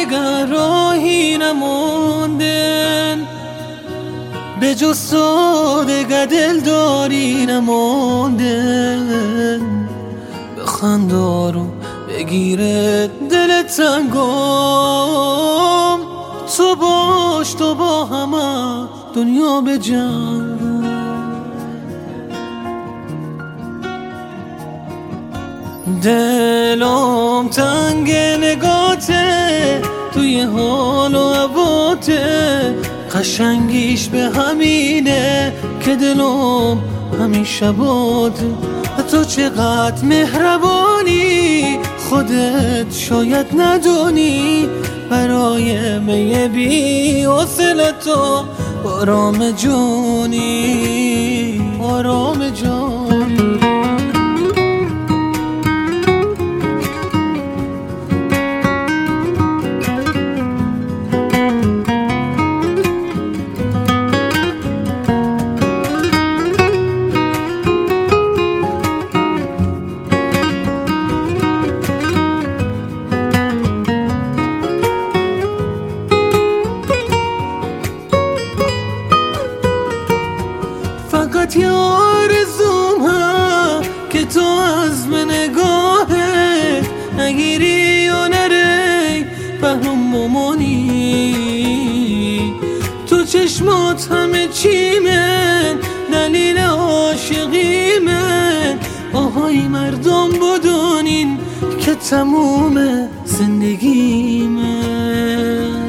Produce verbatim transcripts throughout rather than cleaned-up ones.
دگر راهی نموندن، به جز تو دگر دلداری نموندن. بخند آروم بگیره دل تنگم، تو باش تو با همه دنیا به جنگ. دلم تنگ نگاته توی حال و هواته، قشنگیش به همینه که دلم همیشه باته. تو چقدر مهربانی خودت شاید ندونی، برای می بی حوصله تو آرام جونی، آرام جونی. فقط یه آرزوم ها که تو از من نگاهت نگیری و نری بهرم بمانی. تو چشمات همه چی من، دلیل عاشقی من. آهای مردم بدونین که تموم زندگی من.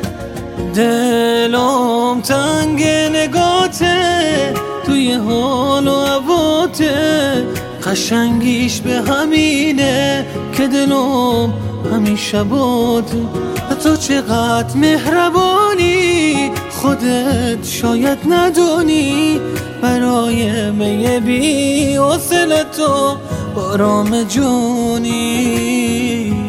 دلم تنگ نگاته توی حال و هواته، قشنگیش به همینه که دلم همیشه باته. تو چقدر مهربانی خودت شاید ندونی، برای می بی حوصله تو آرام جونی.